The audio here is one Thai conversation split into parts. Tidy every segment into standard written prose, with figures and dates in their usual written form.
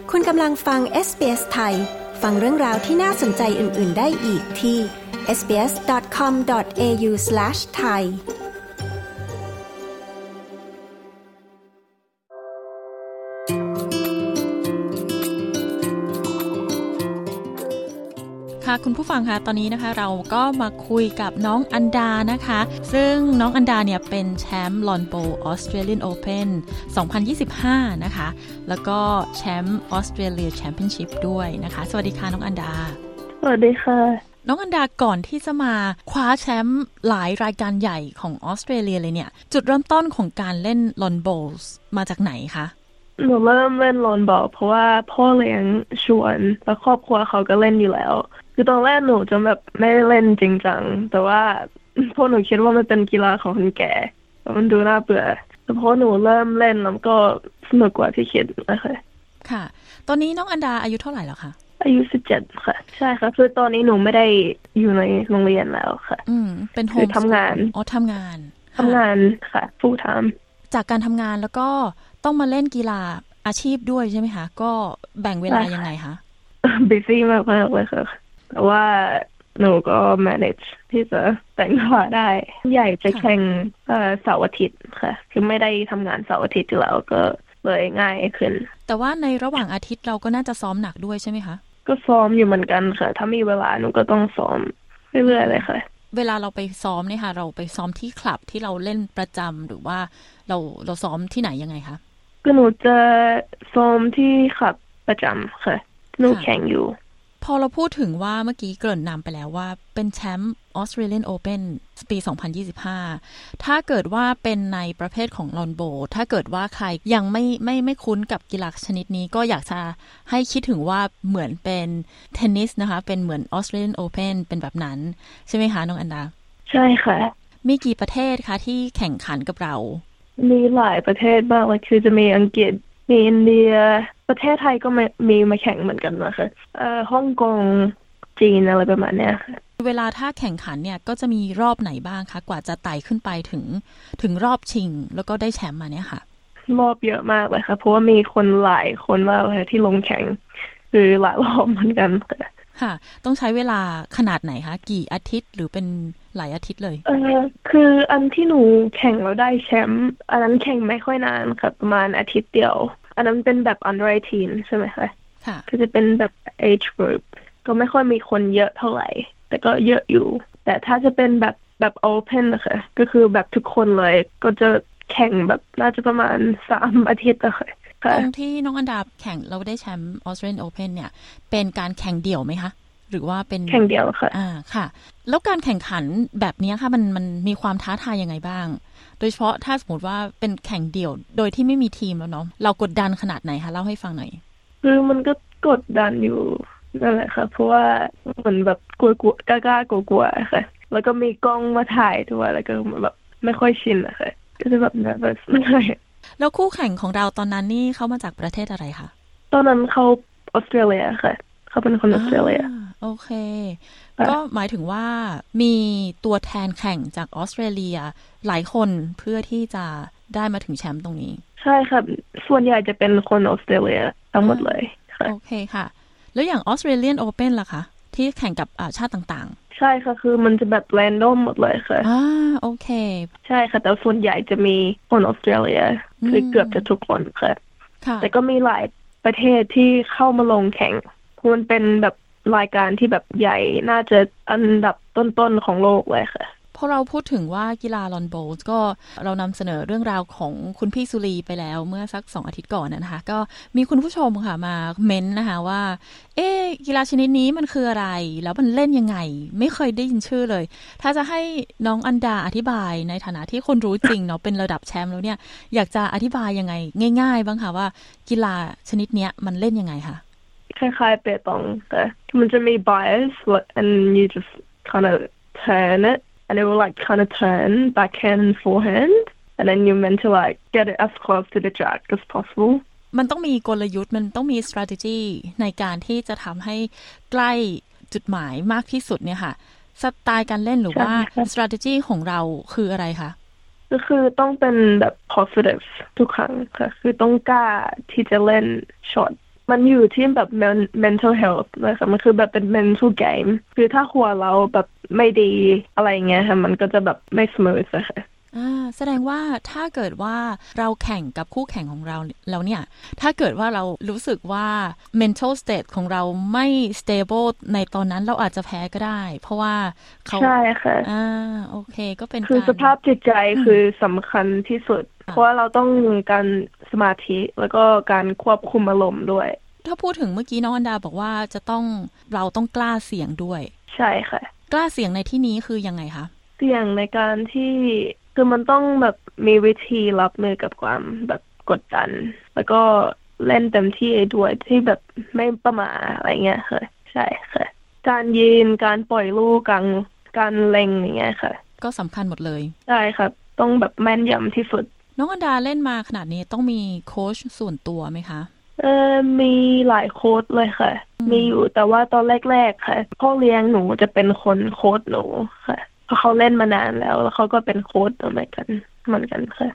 คุณกำลังฟัง SBS ไทยฟังเรื่องราวที่น่าสนใจอื่นๆได้อีกที่ sbs.com.au/thai คุณผู้ฟังคะตอนนี้นะคะเราก็มาคุยกับน้องอันดานะคะซึ่งน้องอันดาเนี่ยเป็นแชมป์ลอนโบว์ออสเตรเลียนโอเพ่น2025นะคะแล้วก็แชมป์ออสเตรเลียแชมเปี้ยนชิพด้วยนะคะสวัสดีค่ะน้องอันดาสวัสดีค่ะน้องอันดาก่อนที่จะมาคว้าแชมป์หลายรายการใหญ่ของออสเตรเลียเลยเนี่ยจุดเริ่มต้นของการเล่นลอนโบว์มาจากไหนคะหนูเริ่มเล่นลอนโบว์เพราะว่าพ่อเลี้ยงชวนแล้วครอบครัวเขาก็เล่นอยู่แล้วคือตอนแรกหนูจะแบบไม่ได้เล่นจริงจังแต่ว่าพวกหนูคิดว่ามันเป็นกีฬาของคนแก่มันดูน่าเบื่อแต่พอหนูเริ่มเล่นแล้วก็สนุกกว่าที่คิดนะคะค่ะตอนนี้น้องอันดาอายุเท่าไหร่แล้วคะอายุ17ค่ะใช่ค่ะคือตอนนี้หนูไม่ได้อยู่ในโรงเรียนแล้วค่ะเป็นโฮมทำงานทำงานค่ะ full time จากการทำงานแล้วก็ต้องมาเล่นกีฬาอาชีพด้วยใช่ไหมคะก็แบ่งเวลายังไงคะ busy มากๆเลยค่ะแต่ว่าหนูก็ manage ที่จะแต่งตัวได้ใหญ่จะแข่งเสาร์อาทิตย์ค่ะคือไม่ได้ทำงานเสาร์อาทิตย์อยู่แล้วก็เลยง่ายขึ้นแต่ว่าในระหว่างอาทิตย์เราก็น่าจะซ้อมหนักด้วยใช่ไหมคะก็ซ้อมอยู่เหมือนกันค่ะถ้ามีเวลาหนูก็ต้องซ้อมเรื่อยๆเลยค่ะเวลาเราไปซ้อมเนี่ยค่ะเราไปซ้อมที่คลับที่เราเล่นประจำหรือว่าเราซ้อมที่ไหนยังไงคะก็หนูจะซ้อมที่คลับประจำค่ะหนูแข่งอยู่พอเราพูดถึงว่าเมื่อกี้เกริ่นนำไปแล้วว่าเป็นแชมป์ออสเตรเลียนโอเพ่นปี2025ถ้าเกิดว่าเป็นในประเภทของลอนโบว์ถ้าเกิดว่าใครยังไม่คุ้นกับกีฬาชนิดนี้ก็อยากจะให้คิดถึงว่าเหมือนเป็นเทนนิสนะคะเป็นเหมือนออสเตรเลียนโอเพ่นเป็นแบบนั้นใช่ไหมคะน้องอันดาใช่ค่ะมีกี่ประเทศคะที่แข่งขันกับเรามีหลายประเทศมากเลยคือจะมีอังกฤษมีอินเดียประเทศไทยก็มีมาแข่งเหมือนกันนะคะฮ่องกงจีนอะไรประมาณเนี้ยค่ะเวลาถ้าแข่งขันเนี่ยก็จะมีรอบไหนบ้างคะกว่าจะไต่ขึ้นไปถึงรอบชิงแล้วก็ได้แชมป์มาเนี่ยค่ะรอบเยอะมากเลยค่ะเพราะว่ามีคนหลายคนมากเลยที่ลงแข่งคือหลายรอบเหมือนกันค่ะต้องใช้เวลาขนาดไหนคะกี่อาทิตย์หรือเป็นหลายอาทิตย์เลยคืออันที่หนูแข่งแล้วได้แชมป์อันนั้นแข่งไม่ค่อยนานค่ะประมาณอาทิตย์เดียวอันนั้นเป็นแบบ under 18ใช่ไหมคะค่ะก็จะเป็นแบบ age group ก็ไม่ค่อยมีคนเยอะเท่าไหร่แต่ก็เยอะอยู่แต่ถ้าจะเป็นแบบ open นะคะก็คือแบบทุกคนเลยก็จะแข่งแบบน่าจะประมาณ3 อาทิตย์นะคะตรงที่น้องอันดาแข่งเราได้แชมป์ Australian Open เนี่ยเป็นการแข่งเดี่ยวไหมคะหรือว่าเป็นแข่งเดี่ยวค่ะค่ะแล้วการแข่งขันแบบนี้ค่ะมันมีความท้าทายยังไงบ้างโดยเฉพาะถ้าสมมติว่าเป็นแข่งเดี่ยวโดยที่ไม่มีทีมแล้วเนาะเรากดดันขนาดไหนคะเล่าให้ฟังหน่อยคือมันก็กดดันอยู่นั่นแหละค่ะเพราะว่าเหมือนแบบกลัวๆกล้าๆกลัวๆค่ะแล้วก็มีกล้องมาถ่ายด้วยแล้วก็แบบไม่ค่อยชินอะค่ะก็จะแบบ nervous หน่อยแล้วคู่แข่งของเราตอนนั้นนี่เขามาจากประเทศอะไรคะตอนนั้นเขาออสเตรเลียค่ะเขาเป็นคนออสเตรเลียโอเคก็หมายถึงว่ามีตัวแทนแข่งจากออสเตรเลียหลายคนเพื่อที่จะได้มาถึงแชมป์ตรงนี้ใช่ค่ะส่วนใหญ่จะเป็นคนออสเตรเลียทั้งหมดเลยค่ะโอเคค่ะแล้วอย่างออสเตรเลียนโอเพ่นล่ะคะที่แข่งกับชาติต่างๆใช่ค่ะคือมันจะแบบแรนดอมหมดเลยค่ะโอเคใช่ค่ะแต่ส่วนใหญ่จะมีคนออสเตรเลียคือเกือบจะทุกคนค่ะแต่ก็มีหลายประเทศที่เข้ามาลงแข่งมันเป็นแบบรายการที่แบบใหญ่น่าจะอันดับต้นๆของโลกเลยค่ะพอเราพูดถึงว่ากีฬาลอนโบว์ก็เรานำเสนอเรื่องราวของคุณพี่สุรีไปแล้วเมื่อสัก2 อาทิตย์ก่อนนะคะก็มีคุณผู้ชมค่ะมาเม้นนะคะว่ากีฬาชนิดนี้มันคืออะไรแล้วมันเล่นยังไงไม่เคยได้ยินชื่อเลยถ้าจะให้น้องอันดาอธิบายในฐานะที่คนรู้จริงเนาะเป็นระดับแชมป์แล้วเนี่ยอยากจะอธิบายยังไงง่ายๆบ้างค่ะว่ากีฬาชนิดเนี้ยมันเล่นยังไงคะคล้ายๆเปตองแต่มันจะมี bias and you just kind of turn it and it will like kind of turn backhand and forehand and then you're meant to like get it as close to the jack as possible มันต้องมีกลยุทธ์มันต้องมี strategy ในการที่จะทำให้ใกล้จุดหมายมากที่สุดเนี่ยค่ะสไตล์การเล่นหรือว่า strategy ของเราคืออะไรคะก็คือต้องเป็นแบบ positive ทุกครั้งค่ะคือต้องกล้าที่จะเล่นช็อตมันอยู่ที่แบบ mental health เลยค่ะมันคือแบบเป็น mental game คือถ้าหัวเราแบบไม่ดีอะไรเงี้ยค่ะมันก็จะแบบไม่ smooth อะค่ะแสดงว่าถ้าเกิดว่าเราแข่งกับคู่แข่งของเราแล้วเนี่ยถ้าเกิดว่าเรารู้สึกว่า mental state ของเราไม่ stable ในตอนนั้นเราอาจจะแพ้ก็ได้เพราะว่าเขาใช่ค่ะโอเคก็เป็นคือสภาพจิตใจคือสำคัญที่สุดเพราะว่าเราต้องการสมาธิแล้วก็การควบคุมอารมณ์ด้วยถ้าพูดถึงเมื่อกี้น้องอันดาบอกว่าเราต้องกล้าเสี่ยงด้วยใช่ค่ะกล้าเสี่ยงในที่นี้คือยังไงคะเสี่ยงในการที่คือมันต้องแบบมีวิธีรับมือกับความแบบกดดันแล้วก็เล่นเต็มที่ด้วยที่แบบไม่ประมาทอะไรเงี้ยค่ะใช่ค่ะการยืนการปล่อยลูกการเล็งอย่างเงี้ยค่ะก็สำคัญหมดเลยใช่ค่ะต้องแบบแม่นยำที่สุดน้องอันดาเล่นมาขนาดนี้ต้องมีโค้ชส่วนตัวไหมคะมีหลายโค้ชเลยค่ะมีอยู่แต่ว่าตอนแรกๆค่ะพ่อเลี้ยงหนูจะเป็นคนโค้ชหนูค่ะเพราะเขาเล่นมานานแล้วเขาก็เป็นโค้ชเหมือนกันค่ะ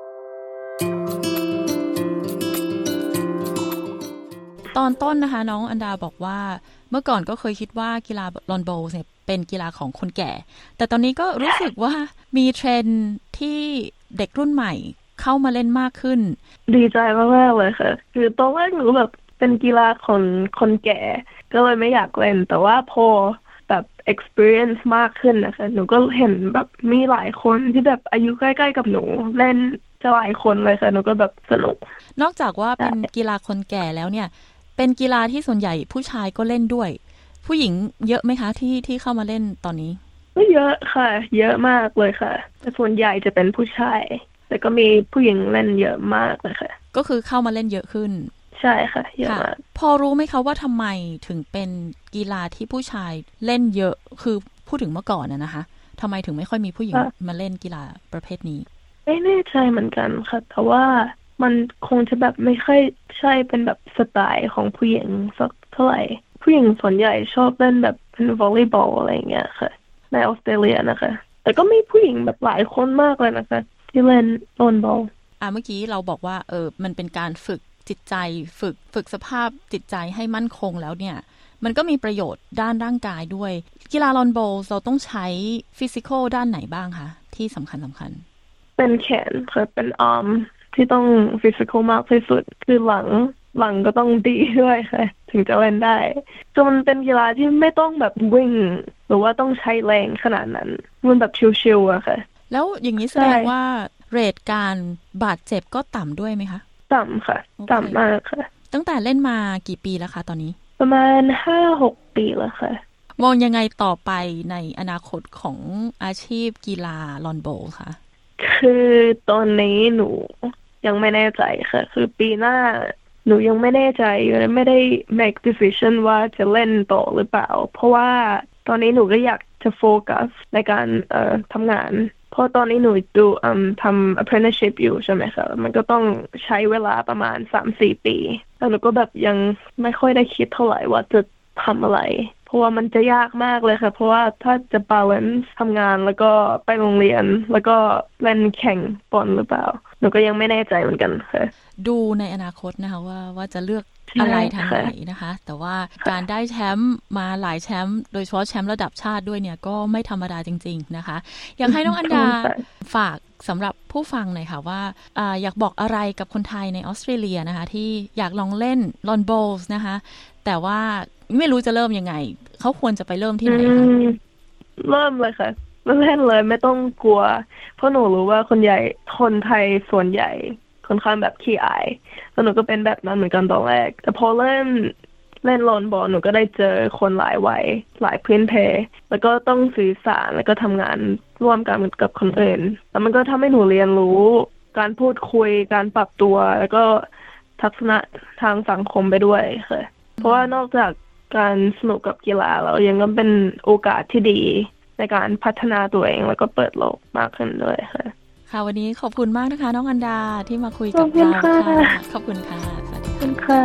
ตอนต้นนะคะน้องอันดาบอกว่าเมื่อก่อนก็เคยคิดว่ากีฬาลอนโบว์เนี่ยเป็นกีฬาของคนแก่แต่ตอนนี้ก็รู้สึกว่ามีเทรนด์ที่เด็กรุ่นใหม่เข้ามาเล่นมากขึ้นดีใจมากๆเลยค่ะคือตอนแรกหนูแบบเป็นกีฬาคนแก่ก็เลยไม่อยากเล่นแต่ว่าพอแบบ experience มากขึ้นนะคะหนูก็เห็นแบบมีหลายคนที่แบบอายุใกล้ๆกับหนูเล่นจะหลายคนเลยค่ะหนูก็แบบสนุกนอกจากว่าเป็นกีฬาคนแก่แล้วเนี่ยเป็นกีฬาที่ส่วนใหญ่ผู้ชายก็เล่นด้วยผู้หญิงเยอะไหมคะที่เข้ามาเล่นตอนนี้ก็เยอะค่ะเยอะมากเลยค่ะแต่ส่วนใหญ่จะเป็นผู้ชายแต่ก็มีผู้หญิงเล่นเยอะมากเลยค่ะก็คือเข้ามาเล่นเยอะขึ้นใช่ค่ะเยอะมากพอรู้ไหมคะว่าทำไมถึงเป็นกีฬาที่ผู้ชายเล่นเยอะคือพูดถึงเมื่อก่อนนะคะทำไมถึงไม่ค่อยมีผู้หญิงมาเล่นกีฬาประเภทนี้ไม่แน่ใจเหมือนกันค่ะแต่ว่ามันคงจะแบบไม่ค่อยใช่เป็นแบบสไตล์ของผู้หญิงสักเท่าไหร่ผู้หญิงส่วนใหญ่ชอบเล่นแบบเป็นวอลเลย์บอลอะไรอย่างเงี้ยค่ะในออสเตรเลียนะคะแต่ก็มีผู้หญิงแบบหลายคนมากเลยนะคะที่เล่นโลนบอลเมื่อกี้เราบอกว่ามันเป็นการฝึกจิตใจฝึกสภาพจิตใจให้มั่นคงแล้วเนี่ยมันก็มีประโยชน์ด้านร่างกายด้วยกีฬาลอนโบว์เราต้องใช้ฟิสิกอลด้านไหนบ้างคะที่สำคัญเป็นแขนค่ะเป็นอาร์มที่ต้องฟิสิกอลมากที่สุดคือหลังก็ต้องดีด้วยค่ะถึงจะเล่นได้จนมันเป็นกีฬาที่ไม่ต้องแบบวิ่งหรือว่าต้องใช้แรงขนาดนั้นมันแบบชิวๆอะค่ะแล้วอย่างนี้แสดงว่าเรทการบาดเจ็บก็ต่ำด้วยไหมคะต่ำค่ะต่ำมากค่ะตั้งแต่เล่นมากี่ปีแล้วคะตอนนี้ประมาณ 5-6 ปีแล้วค่ะมองยังไงต่อไปในอนาคตของอาชีพกีฬาลอนโบว์คะคือตอนนี้หนูยังไม่แน่ใจค่ะคือปีหน้าหนูยังไม่แน่ใจไม่ได้ make decision ว่าจะเล่นต่อหรือเปล่าเพราะว่าตอนนี้หนูก็อยากจะโฟกัสในการทำงานเพราะตอนนี้หนูดูทำ apprenticeship อยู่ใช่ไหมคะมันก็ต้องใช้เวลาประมาณ 3-4 ปีแล้วหนูก็แบบยังไม่ค่อยได้คิดเท่าไหร่ว่าจะทำอะไรเพราะว่ามันจะยากมากเลยค่ะเพราะว่าถ้าจะ balance ทำงานแล้วก็ไปโรงเรียนแล้วก็เล่นแข่งบอลหรือเปล่าหนูก็ยังไม่แน่ใจเหมือนกันค่ะดูในอนาคตนะคะว่าจะเลือกอะไรทางไหนนะคะแต่ว่าการได้แชมป์มาหลายแชมป์โดยเฉพาะแชมป์ระดับชาติด้วยเนี่ยก็ไม่ธรรมดาจริงๆนะคะอยากให้น้องอันดาฝากสำหรับผู้ฟังหน่อยค่ะว่าอยากบอกอะไรกับคนไทยในออสเตรเลียนะคะที่อยากลองเล่นลอนโบว์นะคะแต่ว่าไม่รู้จะเริ่มยังไงเขาควรจะไปเริ่มที่ไหนคะเริ่มเลยค่ะเล่นเลยไม่ต้องกลัวเพราะหนูรู้ว่าคนไทยส่วนใหญ่ค่อนข้างแบบขี้อายแล้วหนูก็เป็นแบบนั้นเหมือนกันตอนแรกแต่พอเล่นลอนบอลหนูก็ได้เจอคนหลายวัยหลายพื้นเพแล้วก็ต้องสื่อสารแล้วก็ทำงานร่วมกันกับคนอื่นแล้วมันก็ทำให้หนูเรียนรู้การพูดคุยการปรับตัวแล้วก็ทัศนะทางสังคมไปด้วยค่ะเพราะว่านอกจากการสนุกกับกีฬาแล้วยังก็เป็นโอกาสที่ดีในการพัฒนาตัวเองแล้วก็เปิดโลกมากขึ้นด้วยค่ะค่ะวันนี้ขอบคุณมากนะคะน้องอันดาที่มาคุยกับเราค่ะขอบคุณค่ะสวัสดีค่ะ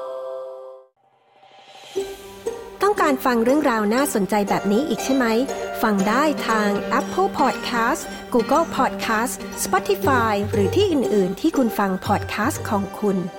ต้องการฟังเรื่องราวน่าสนใจแบบนี้อีกใช่ไหมฟังได้ทาง Apple Podcast Google Podcast Spotify หรือที่อื่น ๆ ที่คุณฟัง podcast ของคุณ